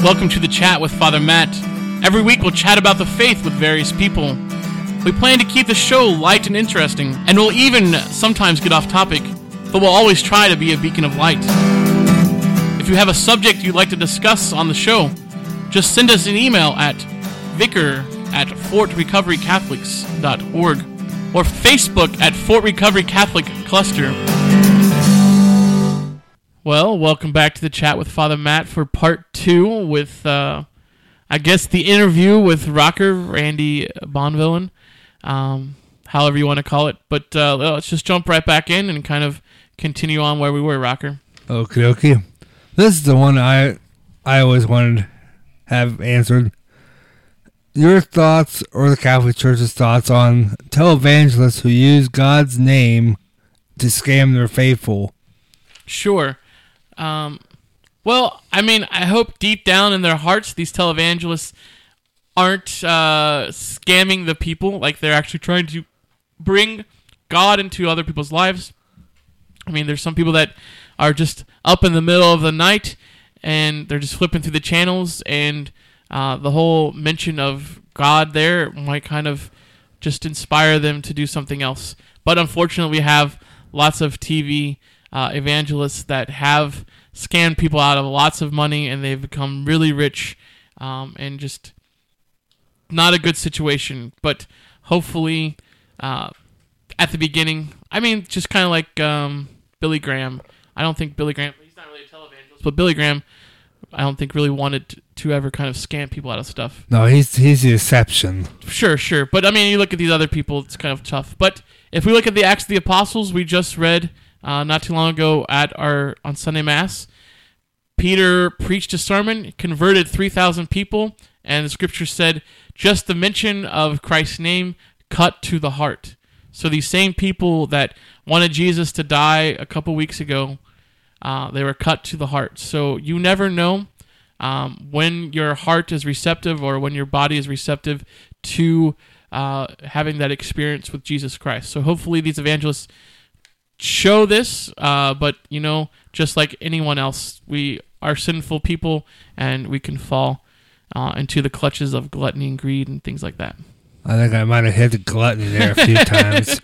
Welcome to the Chat with Father Matt. Every week we'll chat about the faith with various people. We plan to keep the show light and interesting, and we'll even sometimes get off topic, but we'll always try to be a beacon of light. If you have a subject you'd like to discuss on the show, just send us an email at vicar@fortrecoverycatholics.org or Facebook at Fort Recovery Catholic Cluster. Well, welcome back to the Chat with Father Matt for part 2 with, I guess, the interview with rocker Randy Bonvillain, however you want to call it. But let's just jump right back in and kind of continue on where we were, Rocker. Okay. This is the one I always wanted to have answered. Your thoughts or the Catholic Church's thoughts on televangelists who use God's name to scam their faithful. Sure. Well, I mean, I hope deep down in their hearts these televangelists aren't scamming the people, like they're actually trying to bring God into other people's lives. I mean, there's some people that are just up in the middle of the night and they're just flipping through the channels, and the whole mention of God there might kind of just inspire them to do something else. But unfortunately, we have lots of TV evangelists that have scammed people out of lots of money, and they've become really rich, and just not a good situation. But hopefully, at the beginning, I mean, just kind of like Billy Graham. I don't think Billy Graham, he's not really a televangelist, but Billy Graham, I don't think really wanted to ever kind of scam people out of stuff. No, he's the exception. Sure. But I mean, you look at these other people, it's kind of tough. But if we look at the Acts of the Apostles, we just read not too long ago on Sunday Mass, Peter preached a sermon, converted 3,000 people, and the scripture said, just the mention of Christ's name cut to the heart. So these same people that wanted Jesus to die a couple weeks ago, they were cut to the heart. So you never know when your heart is receptive or when your body is receptive to having that experience with Jesus Christ. So hopefully these evangelists show this, but just like anyone else, we are sinful people and we can fall into the clutches of gluttony and greed and things like that. I think I might have hit the gluttony there a few times.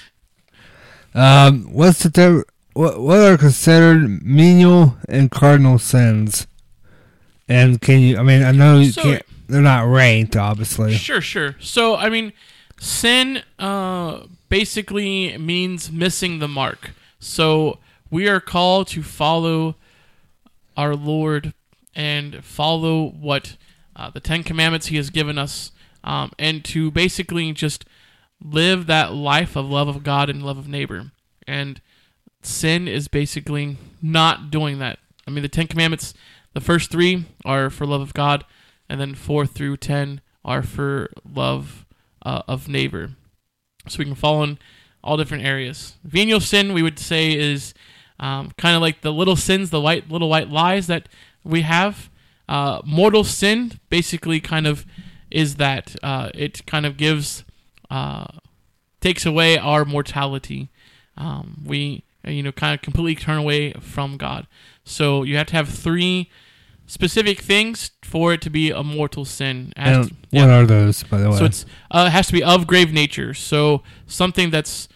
What are considered menial and cardinal sins? And I know you can't, they're not ranked, obviously. Sure. So, I mean, sin basically means missing the mark. So we are called to follow our Lord and follow what the 10 Commandments He has given us, and to basically just live that life of love of God and love of neighbor. And sin is basically not doing that. I mean, the 10 Commandments, the first 3 are for love of God, and then 4 through 10 are for love of neighbor. So we can fall in all different areas. Venial sin, we would say, is kind of like the little sins, the little white lies that we have. Mortal sin basically kind of is that it kind of takes away our mortality. We kind of completely turn away from God. So you have to have 3 specific things for it to be a mortal sin. What are those, by the way? So it has to be of grave nature. So something that's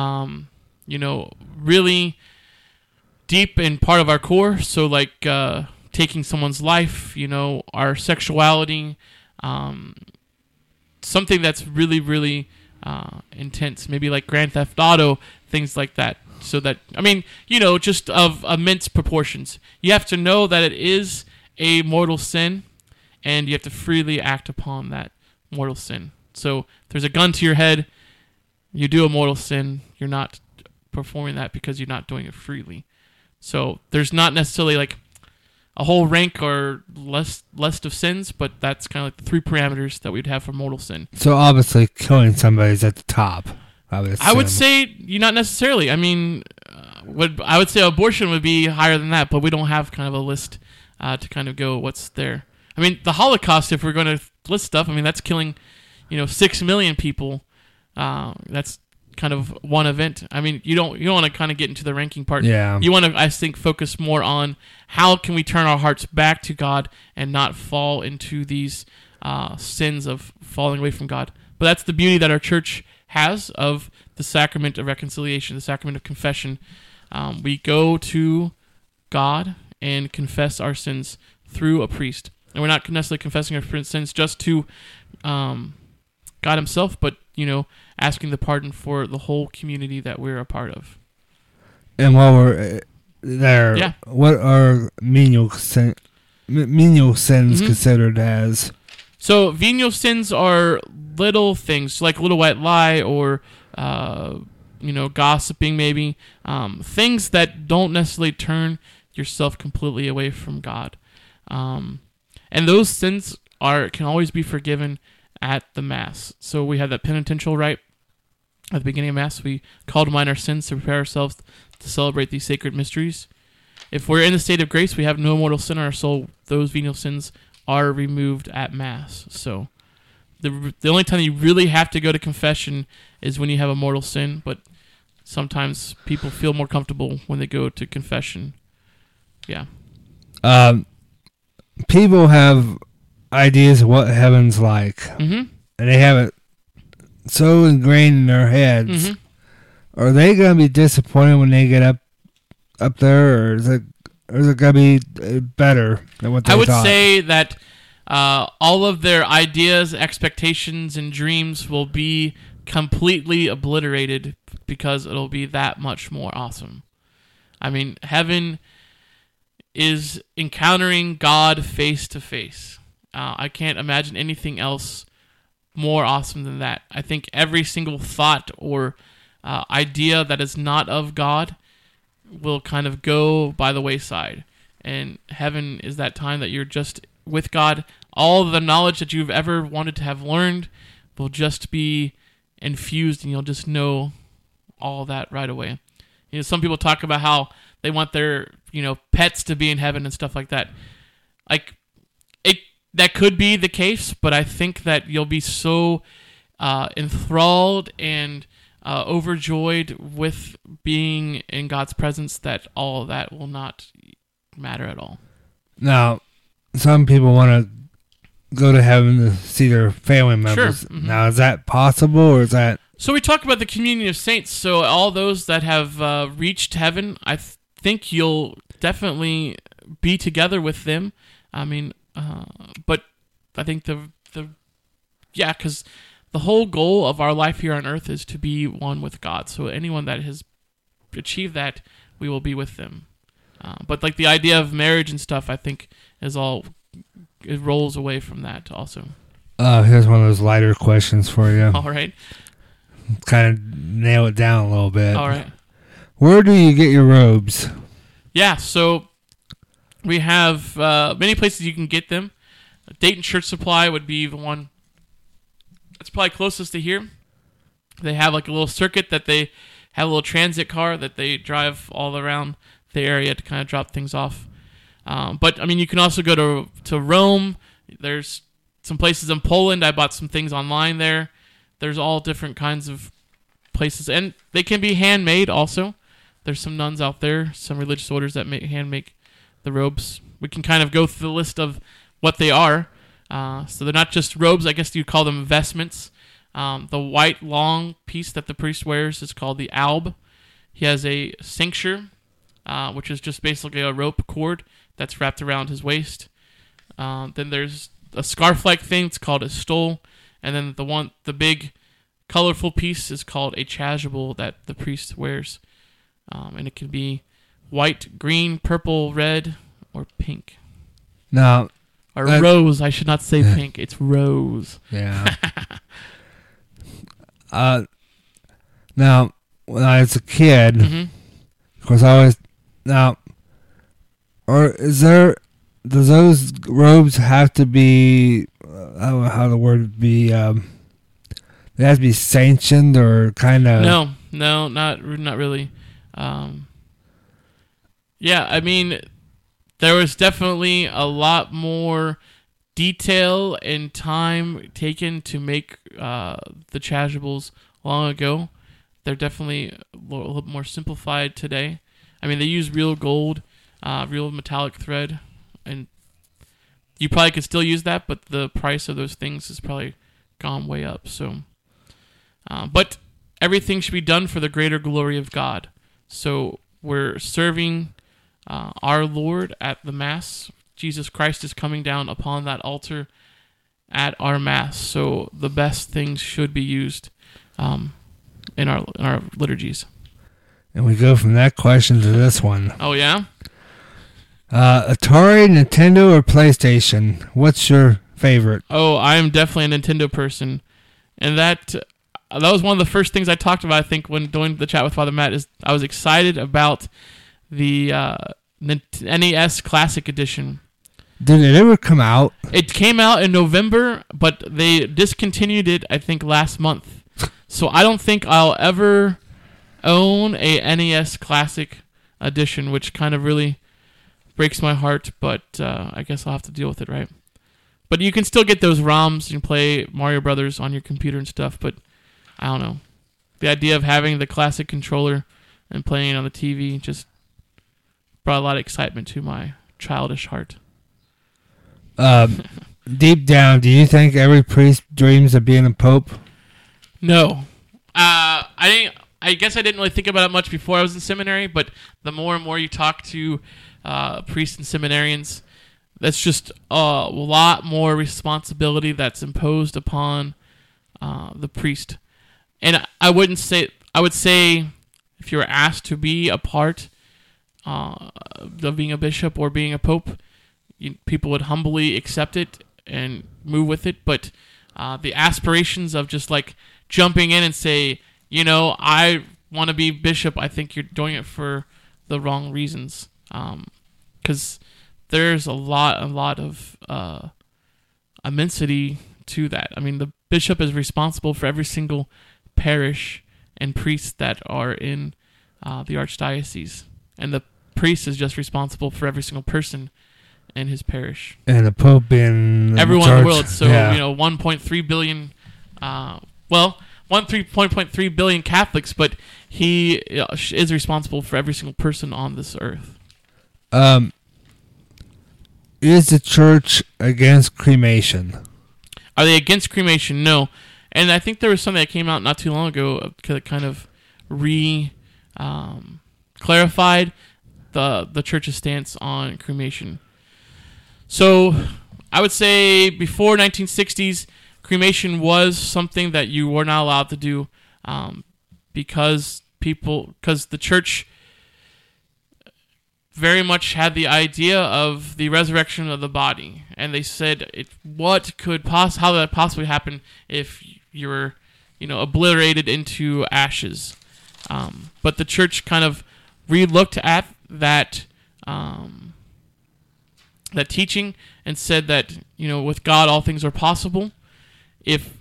really deep in part of our core. So like taking someone's life, our sexuality, something that's really, really intense. Maybe like Grand Theft Auto, things like that. So that, just of immense proportions. You have to know that it is a mortal sin, and you have to freely act upon that mortal sin. So if there's a gun to your head, you do a mortal sin, you're not performing that because you're not doing it freely. So there's not necessarily like a whole rank or list of sins, but that's kind of like the 3 parameters that we'd have for mortal sin. So obviously killing somebody is at the top. I would say not necessarily. I mean, I would say abortion would be higher than that, but we don't have kind of a list to kind of go what's there. I mean, the Holocaust, if we're going to list stuff, I mean, that's killing, 6 million people. That's kind of one event. I mean, you don't want to kind of get into the ranking part. Yeah. You want to, I think, focus more on how can we turn our hearts back to God and not fall into these sins of falling away from God. But that's the beauty that our church has of the sacrament of reconciliation, the sacrament of confession. We go to God and confess our sins through a priest. And we're not necessarily confessing our sins just to God himself, but, asking the pardon for the whole community that we're a part of. And while we're there, what are menial sins considered as? So venial sins are little things, like a little white lie or, gossiping maybe. Things that don't necessarily turn yourself completely away from God. And those sins can always be forgiven at the Mass. So we have that penitential rite at the beginning of Mass. We call to mind our sins to prepare ourselves to celebrate these sacred mysteries. If we're in the state of grace, we have no mortal sin in our soul. Those venial sins are removed at Mass. So the only time you really have to go to confession is when you have a mortal sin, but sometimes people feel more comfortable when they go to confession. Yeah. People have ideas of what heaven's like, and they have it so ingrained in their heads. Are they going to be disappointed when they get up there, or is it going to be better than what they thought? I would say that all of their ideas, expectations, and dreams will be completely obliterated because it'll be that much more awesome. I mean, heaven is encountering God face to face. I can't imagine anything else more awesome than that. I think every single thought or idea that is not of God will kind of go by the wayside. And heaven is that time that you're just with God. All the knowledge that you've ever wanted to have learned will just be infused, and you'll just know all that right away. Some people talk about how they want their pets to be in heaven and stuff like that. That could be the case, but I think that you'll be so enthralled and overjoyed with being in God's presence that all of that will not matter at all. Now, some people want to go to heaven to see their family members. Sure. Now, is that possible, or is that... So we talk about the communion of saints. So all those that have reached heaven, I think you'll definitely be together with them. I mean... but I think because the whole goal of our life here on earth is to be one with God. So anyone that has achieved that, we will be with them. But the idea of marriage and stuff, I think it rolls away from that also. Here's one of those lighter questions for you. All right. Kind of nail it down a little bit. All right. Where do you get your robes? Yeah, so we have many places you can get them. Dayton Church Supply would be the one that's probably closest to here. They have a little circuit that they have, a little transit car that they drive all around the area to kind of drop things off. But, I mean, you can also go to Rome. There's some places in Poland. I bought some things online there. There's all different kinds of places. And they can be handmade also. There's some nuns out there, some religious orders that hand make the robes. We can kind of go through the list of what they are. So they're not just robes. I guess you'd call them vestments. The white long piece that the priest wears is called the alb. He has a cincture, which is just basically a rope cord that's wrapped around his waist. Then there's a scarf-like thing. It's called a stole. And then the big colorful piece is called a chasuble that the priest wears. And it can be white, green, purple, red, or pink. Now, or rose. I should not say pink. It's rose. Yeah. Now, when I was a kid, of course, I always... Now, does those robes have to be... I don't know how the word be... they have to be sanctioned or kind of... No, not really. Yeah, I mean... There was definitely a lot more detail and time taken to make the chasubles long ago They're definitely a little more simplified today. I mean, they use real gold, real metallic thread, and you probably could still use that, but the price of those things has probably gone way up. So, but everything should be done for the greater glory of God. So we're serving our Lord at the Mass. Jesus Christ is coming down upon that altar at our Mass. So the best things should be used in our liturgies. And we go from that question to this one. Oh, yeah? Atari, Nintendo, or PlayStation? What's your favorite? Oh, I am definitely a Nintendo person. And that was one of the first things I talked about, I think, when doing the chat with Father Matt, is I was excited about the NES Classic Edition. Did it ever come out? It came out in November, but they discontinued it, I think, last month. So I don't think I'll ever own a NES Classic Edition, which kind of really breaks my heart, but I guess I'll have to deal with it, right? But you can still get those ROMs and play Mario Brothers on your computer and stuff, but I don't know. The idea of having the classic controller and playing it on the TV just brought a lot of excitement to my childish heart. Deep down, do you think every priest dreams of being a pope? No. I guess I didn't really think about it much before I was in seminary, but the more and more you talk to priests and seminarians, that's just a lot more responsibility that's imposed upon the priest. And I would say if you were asked to be a part of being a bishop or being a pope, people would humbly accept it and move with it. But the aspirations of just like jumping in and say, I want to be bishop, I think you're doing it for the wrong reasons. Because there's a lot of immensity to that. I mean, the bishop is responsible for every single parish and priests that are in the archdiocese, and the priest is just responsible for every single person in his parish. And the pope being everyone in the world. So 1.3 billion. 1.3 billion Catholics, but he is responsible for every single person on this earth. Is the church against cremation? Are they against cremation? No. And I think there was something that came out not too long ago that kind of clarified the church's stance on cremation. So I would say before 1960s, cremation was something that you were not allowed to do because the church very much had the idea of the resurrection of the body, and they said how that possibly happen if you were obliterated into ashes. But the church kind of re-looked at that teaching and said that with God all things are possible. If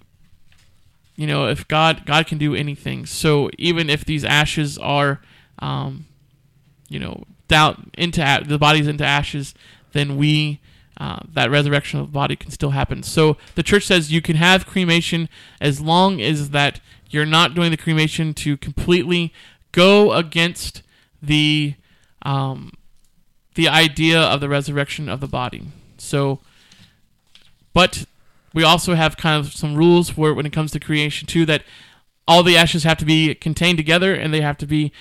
God can do anything, so even if these ashes are down into the body's into ashes, then that resurrection of the body can still happen. So the church says you can have cremation as long as that you're not doing the cremation to completely go against the idea of the resurrection of the body. So, but we also have kind of some rules when it comes to creation too, that all the ashes have to be contained together and they have to be,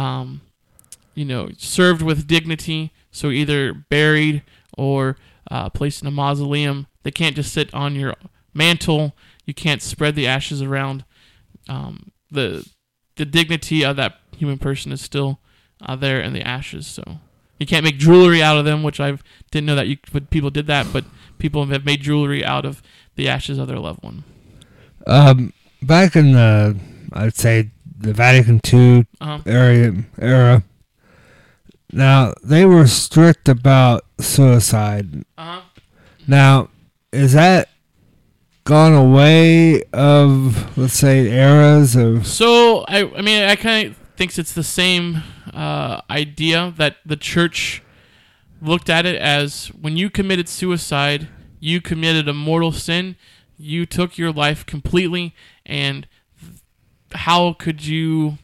served with dignity. So either buried or placed in a mausoleum. They can't just sit on your mantle. You can't spread the ashes around. The dignity of that human person is still there in the ashes. So you can't make jewelry out of them, which I didn't know that people did that, but people have made jewelry out of the ashes of their loved one. Back in I'd say the Vatican II era, now they were strict about suicide. Now, is that gone away of, let's say, eras of? So I kind of think it's the same idea that the church looked at it as when you committed suicide, you committed a mortal sin. You took your life completely, and how could you,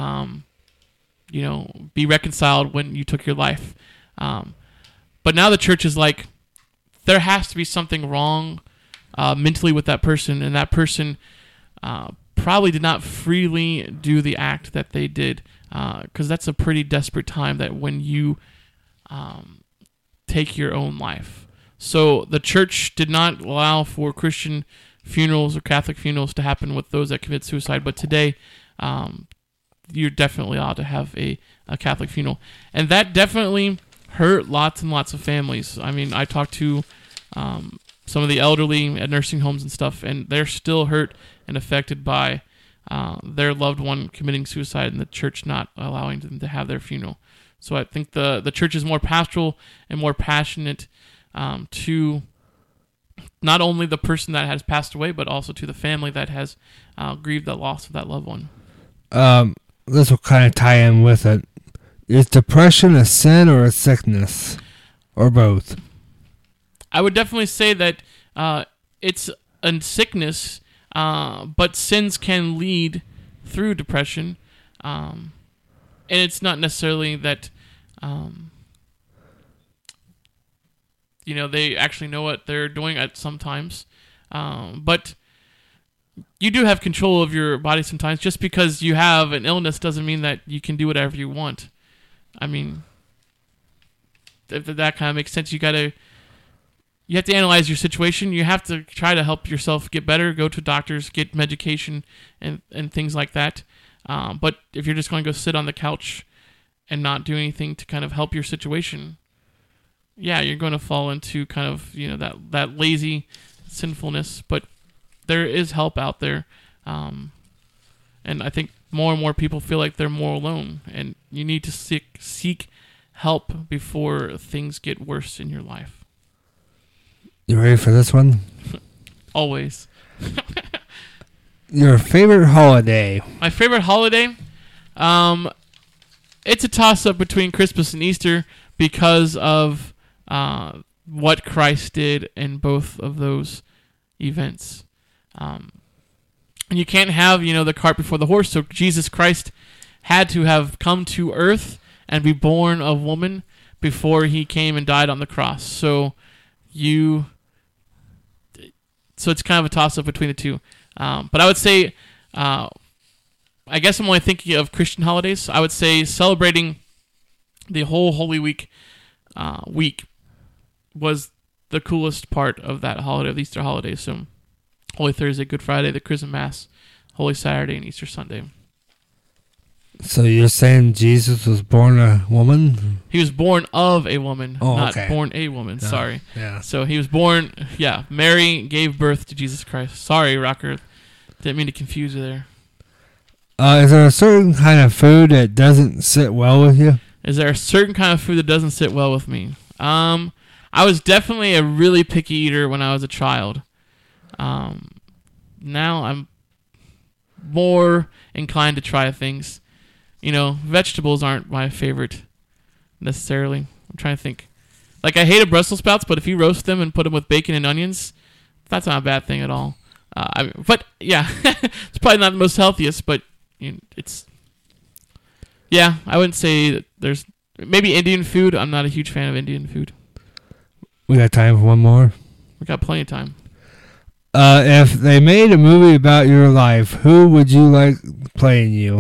be reconciled when you took your life? But now the church is like, there has to be something wrong mentally with that person, and that person probably did not freely do the act that they did, because that's a pretty desperate time that when you take your own life. So the church did not allow for Christian funerals or Catholic funerals to happen with those that commit suicide, but today you're definitely allowed to have a Catholic funeral. And that definitely hurt lots and lots of families. I mean, I talked to some of the elderly at nursing homes and stuff, and they're still hurt and affected by their loved one committing suicide and the church not allowing them to have their funeral. So I think the church is more pastoral and more passionate to not only the person that has passed away, but also to the family that has grieved the loss of that loved one. This will kind of tie in with it. Is depression a sin or a sickness? Or both? I would definitely say that it's a sickness, but sins can lead through depression. And it's not necessarily that, they actually know what they're doing at sometimes. But you do have control of your body sometimes. Just because you have an illness doesn't mean that you can do whatever you want. I mean, if that kind of makes sense, you have to analyze your situation. You have to try to help yourself get better, go to doctors, get medication, and things like that. But if you're just going to go sit on the couch and not do anything to kind of help your situation, yeah, you're going to fall into kind of, that lazy sinfulness. But there is help out there. And I think more and more people feel like they're more alone, and you need to seek help before things get worse in your life. You ready for this one? Always. Your favorite holiday? My favorite holiday? It's a toss-up between Christmas and Easter because of what Christ did in both of those events. And you can't have, the cart before the horse. So Jesus Christ had to have come to earth and be born of woman before he came and died on the cross. So it's kind of a toss-up between the two. But I would say, I guess I'm only thinking of Christian holidays. I would say celebrating the whole Holy Week was the coolest part of that holiday, of the Easter holiday. So Holy Thursday, Good Friday, the Chrism Mass, Holy Saturday, and Easter Sunday. So you're saying Jesus was born a woman? He was born of a woman, not born a woman. No. Sorry. Yeah. So he was born, Mary gave birth to Jesus Christ. Sorry, Rocker. Didn't mean to confuse you there. Is there a certain kind of food that doesn't sit well with you? Is there a certain kind of food that doesn't sit well with me? I was definitely a really picky eater when I was a child. Now I'm more inclined to try things. Vegetables aren't my favorite necessarily. I'm trying to think. Like, I hated Brussels sprouts, but if you roast them and put them with bacon and onions, that's not a bad thing at all. But yeah, it's probably not the most healthiest, but it's. Yeah, I wouldn't say that there's maybe Indian food. I'm not a huge fan of Indian food. We got time for one more. We got plenty of time. If they made a movie about your life, who would you like playing you?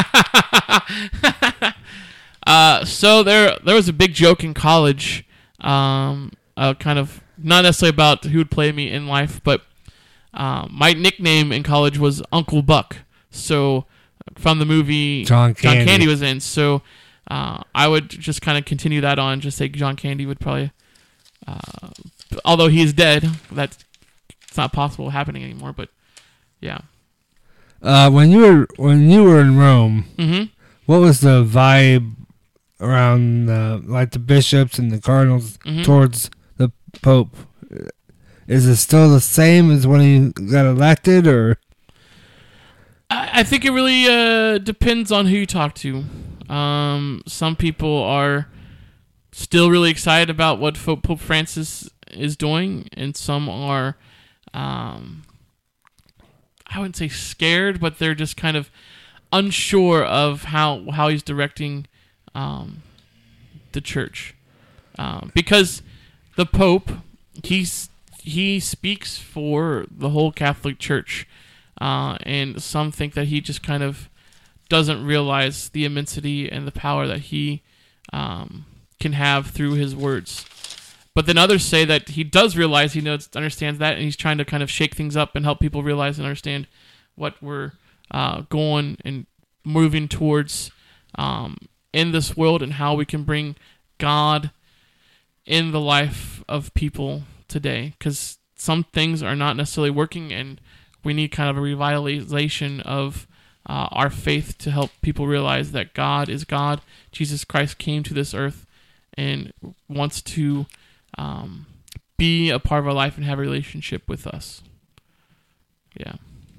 So there was a big joke in college, kind of not necessarily about who would play me in life, but my nickname in college was Uncle Buck. So from the movie John Candy was in. So I would just kind of continue that on. Just say John Candy would probably, although he is dead, it's not possible happening anymore. But yeah. When you were in Rome, mm-hmm. What was the vibe around the bishops and the cardinals mm-hmm. towards the Pope? Is it still the same as when he got elected, or? I think it really depends on who you talk to. Some people are still really excited about what Pope Francis is doing, and some are. I I wouldn't say scared, but they're just kind of unsure of how he's directing the church, because the Pope he speaks for the whole Catholic Church, and some think that he just kind of doesn't realize the immensity and the power that he can have through his words. But then others say that he does realize, he understands that, and he's trying to kind of shake things up and help people realize and understand what we're going and moving towards in this world, and how we can bring God in the life of people today. Because some things are not necessarily working, and we need kind of a revitalization of our faith to help people realize that God is God. Jesus Christ came to this earth and wants to be a part of our life and have a relationship with us. Yeah.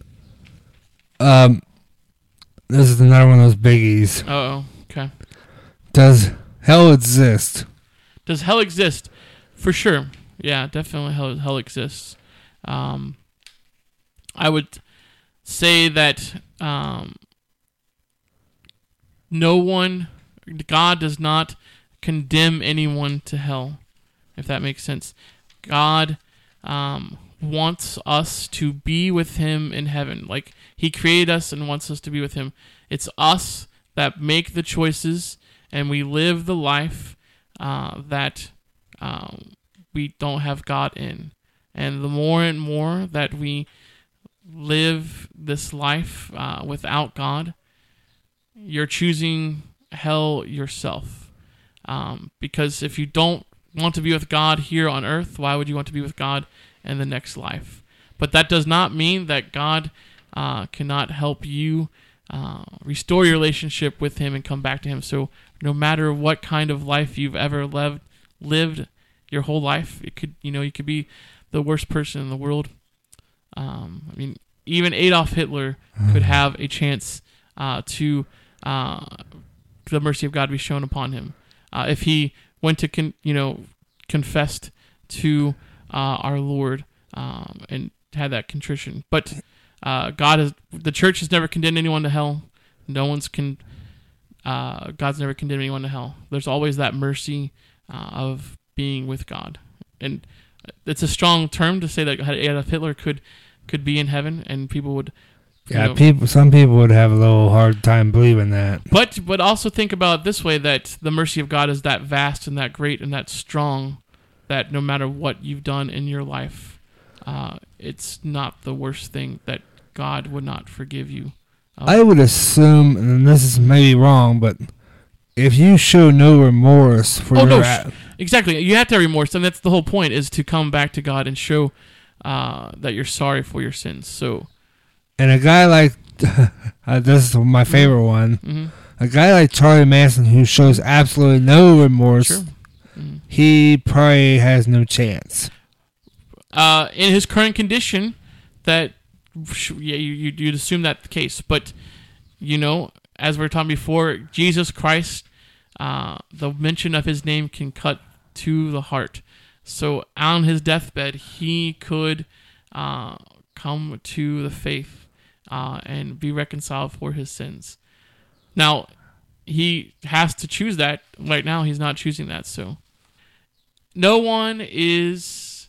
This is another one of those biggies. Oh, okay. Does hell exist? Does hell exist? For sure. Yeah, definitely hell exists. I would say that God does not condemn anyone to hell, if that makes sense. God wants us to be with him in heaven. Like, he created us and wants us to be with him. It's us that make the choices, and we live the life that we don't have God in. And the more and more that we live this life without God, you're choosing hell yourself. Because if you don't want to be with God here on earth, why would you want to be with God in the next life? But that does not mean that God cannot help you restore your relationship with him and come back to him. So no matter what kind of life you've ever lived your whole life, it could, you could be the worst person in the world. I mean, even Adolf Hitler could have a chance to the mercy of God be shown upon him if he went to confessed to our Lord and had that contrition. But the church has never condemned anyone to hell. God's never condemned anyone to hell. There's always that mercy of being with God, and it's a strong term to say that Adolf Hitler could be in heaven, and people would. Some people would have a little hard time believing that. But also think about it this way, that the mercy of God is that vast and that great and that strong, that no matter what you've done in your life, it's not the worst thing that God would not forgive you. I would assume, and this is maybe wrong, but if you show no remorse for exactly, you have to have remorse, and that's the whole point, is to come back to God and show that you're sorry for your sins. So, and a guy like this is my favorite one. Mm-hmm. A guy like Charlie Manson, who shows absolutely no remorse, sure. Mm-hmm. He probably has no chance. In his current condition, that you'd assume that's the case. But as we were talking before, Jesus Christ, the mention of his name can cut to the heart. So on his deathbed, he could come to the faith and be reconciled for his sins. Now, he has to choose that. Right now, he's not choosing that. So no one is,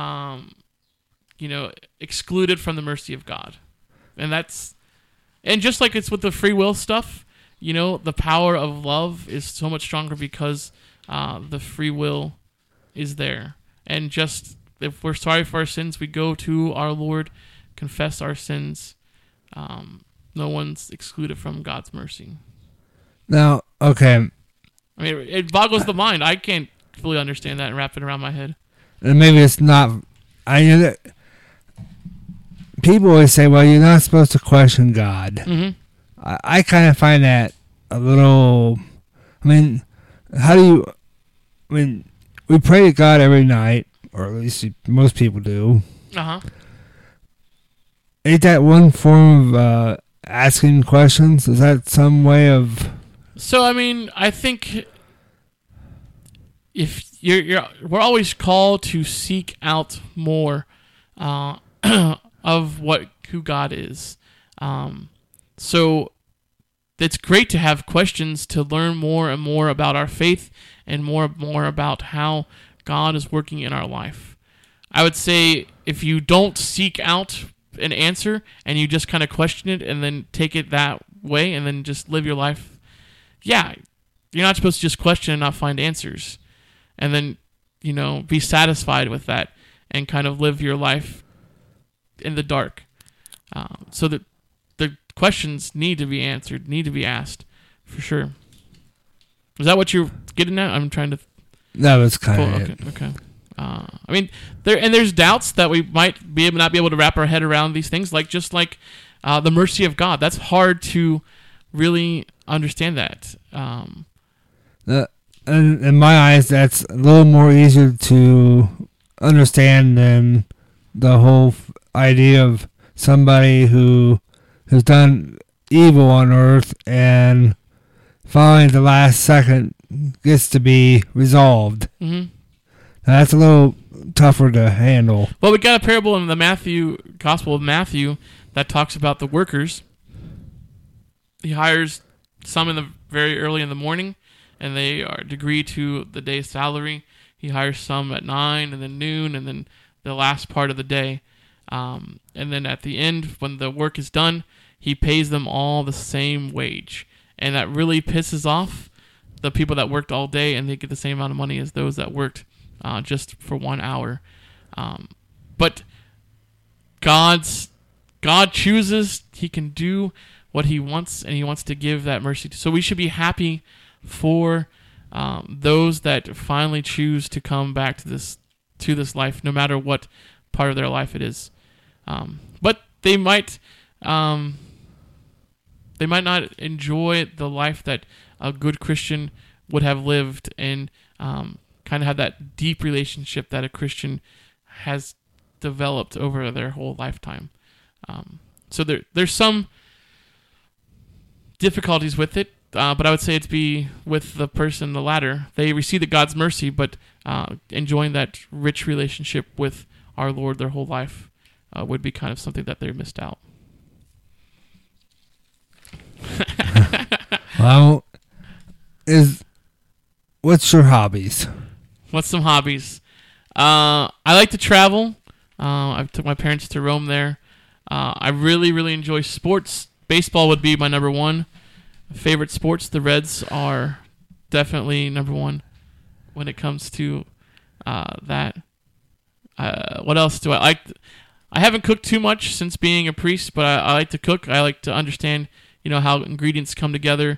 excluded from the mercy of God. And just like it's with the free will stuff, the power of love is so much stronger because the free will is there. And just if we're sorry for our sins, we go to our Lord, confess our sins. No one's excluded from God's mercy. Now, okay. I mean, it boggles the mind. I can't fully understand that and wrap it around my head. And maybe it's not. People always say, well, you're not supposed to question God. Mm-hmm. I kind of find that a little. We pray to God every night, or at least most people do. Uh-huh. Ain't that one form of asking questions? Is that some way of... So, I think if we're always called to seek out more of who God is. So it's great to have questions to learn more and more about our faith and more and more about how God is working in our life. I would say if you don't seek out an answer and you just kind of question it and then take it that way and then just live your life, you're not supposed to just question and not find answers and then, be satisfied with that and kind of live your life in the dark. So that the questions need to be answered, need to be asked, for sure. Is that what you're getting at? I'm trying to... That was kind of it. Okay. There's doubts that we might not be able to wrap our head around these things, like the mercy of God. That's hard to really understand that. In my eyes, that's a little more easier to understand than the whole idea of somebody who has done evil on earth and finally the last second gets to be resolved. Mm-hmm. That's a little tougher to handle. Well, we got a parable in the Gospel of Matthew that talks about the workers. He hires some in the very early in the morning, and they are agree to the day's salary. He hires some at 9 and then noon, and then the last part of the day. And then at the end, when the work is done, he pays them all the same wage. And that really pisses off the people that worked all day, and they get the same amount of money as those that worked just for 1 hour. But God chooses. He can do what he wants, and he wants to give that mercy. So we should be happy for those that finally choose to come back to this life, no matter what part of their life it is. But they might not enjoy the life that a good Christian would have lived, and kind of have that deep relationship that a Christian has developed over their whole lifetime. So there's some difficulties with it, but I would say it'd be with the person, the latter. They receive God's mercy, but enjoying that rich relationship with our Lord their whole life would be kind of something that they missed out. Well, what's your hobbies? What's some hobbies? I like to travel. I took my parents to Rome there. I really, really enjoy sports. Baseball would be my number one favorite sports. The Reds are definitely number one when it comes to that. What else do I like? I haven't cooked too much since being a priest, but I like to cook. I like to understand, how ingredients come together.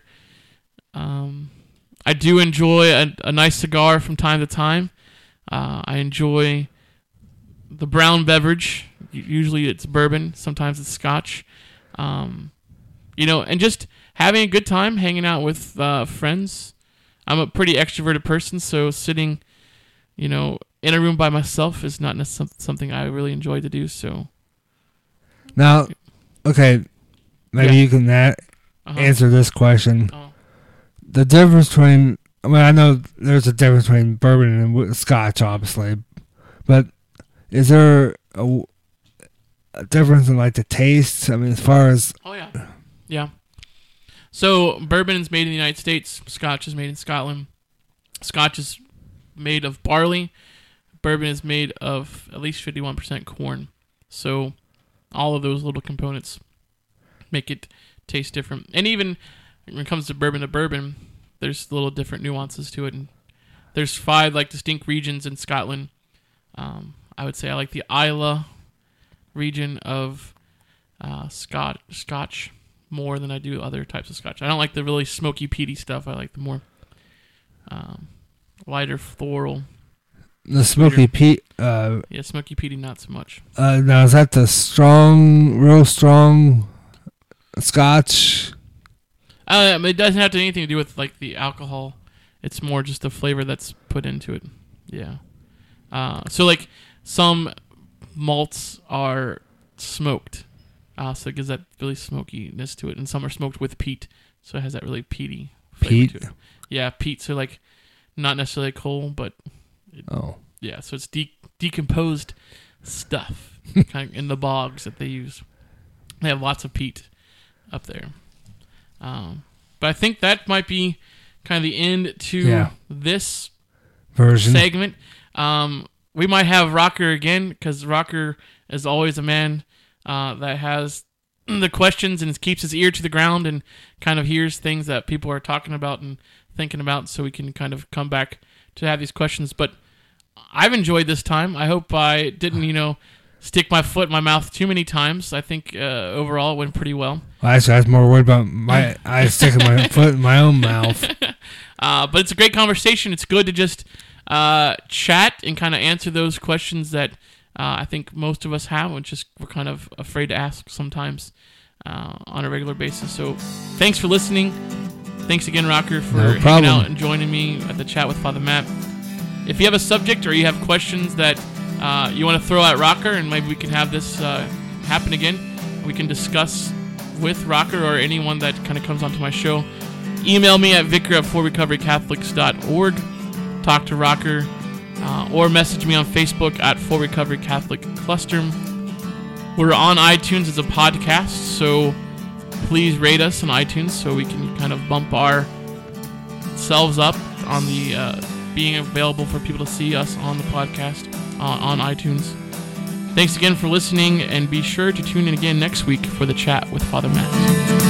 I do enjoy a nice cigar from time to time. I enjoy the brown beverage. Usually it's bourbon. Sometimes it's scotch. And just having a good time, hanging out with friends. I'm a pretty extroverted person, so sitting, in a room by myself is not necessarily something I really enjoy to do. So now, okay, maybe you can answer this question. The difference between, I know there's a difference between bourbon and scotch, obviously, but is there a difference in the taste? As far as... Oh, yeah. Yeah. So bourbon is made in the United States. Scotch is made in Scotland. Scotch is made of barley. Bourbon is made of at least 51% corn. So all of those little components make it taste different. And even when it comes to bourbon, there's little different nuances to it. And there's 5 distinct regions in Scotland. I would say I like the Islay region of Scotch more than I do other types of Scotch. I don't like the really smoky, peaty stuff. I like the more lighter floral. The smoky peat. Smoky peaty, not so much. Now is that the real strong Scotch? It doesn't have anything to do with the alcohol. It's more just the flavor that's put into it. Yeah. So some malts are smoked, so it gives that really smokiness to it, and some are smoked with peat, so it has that really peaty flavor to it. Yeah, peat. So not necessarily coal, but so it's decomposed stuff kind of in the bogs that they use. They have lots of peat up there. But I think that might be kind of the end to this version segment. We might have Rocker again, because Rocker is always a man that has the questions and keeps his ear to the ground and kind of hears things that people are talking about and thinking about, so we can kind of come back to have these questions. But I've enjoyed this time. I hope I didn't, stick my foot in my mouth too many times. I think overall it went pretty well. I was more worried about I sticking my foot in my own mouth. But it's a great conversation. It's good to just chat and kind of answer those questions that I think most of us have, which is we're kind of afraid to ask sometimes on a regular basis. So thanks for listening. Thanks again, Rocker, for hanging out and joining me at the chat with Father Matt. If you have a subject or you have questions that you want to throw at Rocker, and maybe we can have this happen again, we can discuss with Rocker or anyone that kind of comes onto my show, email me at vicar@fullrecoverycatholics.org, talk to Rocker, or message me on Facebook at Full Recovery Catholic Cluster. We're on iTunes as a podcast, so please rate us on iTunes so we can kind of bump ourselves up on the being available for people to see us on the podcast on iTunes. Thanks again for listening, and be sure to tune in again next week for the chat with Father Matt.